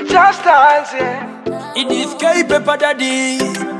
Just dance, yeah. It is K-Pepper Daddy.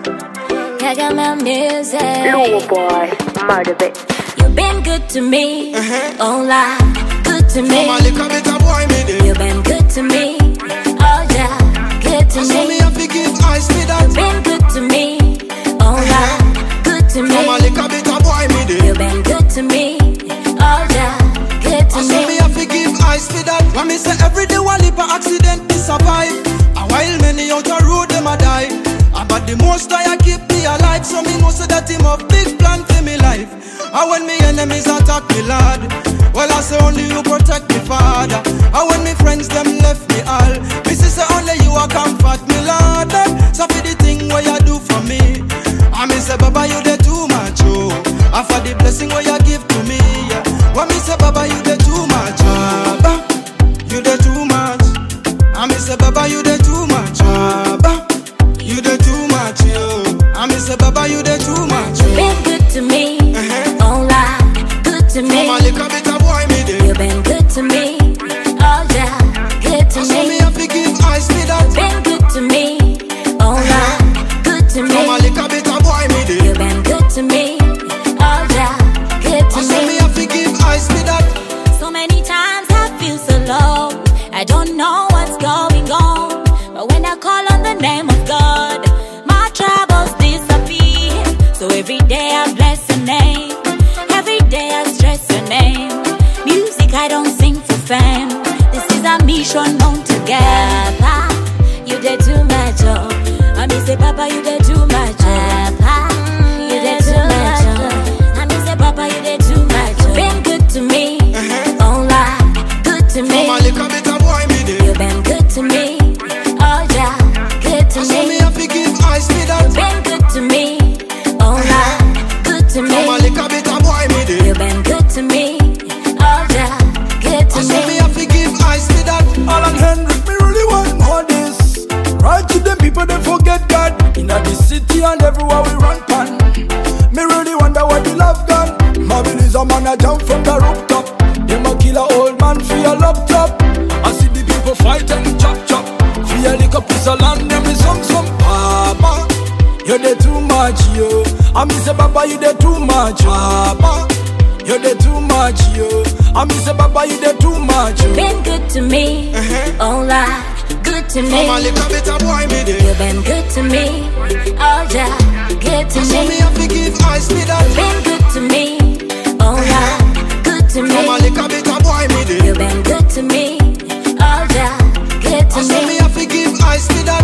Gagamel music. Blue boy, murder bit. You've been good to me. Oh, like, good to me. Mama, look a bit of boy, me there. You've been good to me. Oh, yeah, good to So me me. have to give eyes to that. You've been good to me. Oh, like, good to me. Mama, look a bit of boy, me there. You've been good to me. Oh, yeah, good to So me me. have to give eyes to that. When me say every day one leap of accident me survive. A while many out the road them a die. But the most I keep me alive. So me know say that him have big plan for me life. And when me enemies attack me, Lord, well I say only you protect me, Father. And when me friends them left me all, me say only you a comfort me, Lord. So for the thing what you do for me, I me say Baba you dey too much, oh. And for the blessing what you give to me, yeah. When me say Baba you dey too much, Baba you dey too much. I me say Baba you dey too much, Baba you dey too much, yo. I me say Baba you dey too much, yo. Been good to me. Oh, like, good to me. Mama look a bit of boy me there. You've been good to me. Oh, yeah, good to So me me. have to give eyes to that. Been good to me. Oh, like, good to Mama me. look a bit of boy me there. You've been good to me. Oh, yeah, good to So me me. have to give eyes to that. So many times I feel so low. I don't know what's going on. But when I call on the name of God, my troubles disappear. So every day I bless your name. Every day I stress your name. Music I don't sing for fame. This is a mission known together. You did too much, oh. I mean say Papa, you did too much, Papa. You did too much, oh. I mean say Papa, you did too much, oh. Been good to me. Oh, like, good to me. Mama look a bit of boy me there. You've been good to me. Oh, yeah, good to So me me. have to give eyes to that. Been good to me. Oh, like, good to Mama me. look a bit of boy me there. You've been good to me. Oh, yeah, good to So me me. have to give eyes to that. Alan Hendrick, me really want more this. Right to them people they forget God. In the city and everywhere we run pan. Me really wonder what the love gone. Marvin is a man a jump from the rooftop. Them a kill a old man for a laptop. I see the people fight and chop chop. For a little piece of land, them is some Papa. You dey too much, yo. I me say Baba, you dey too much, Papa. You dey too much, yo. I me say Baba, you dey too much, yo. Been good to me. Oh, like, good to me. Mama look a bit of boy me there. You've been good to me. Oh, yeah, good to So me me. have to give eyes to that. Been good to me. Oh, yeah, good to Mama me. look a bit of boy me there. You've been good to me. Oh, yeah, good to So me me. have to give eyes to that.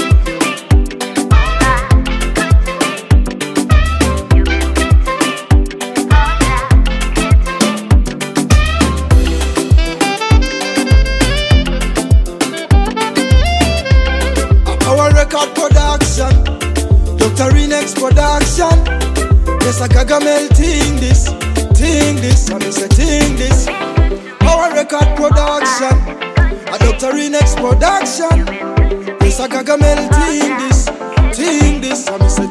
Our record production, Dr. Renex production. Yes, I Gagamel ting this, I mean say ting this. Our record production, a Dr. Renex production. Yes, I Gagamel ting this, I mean say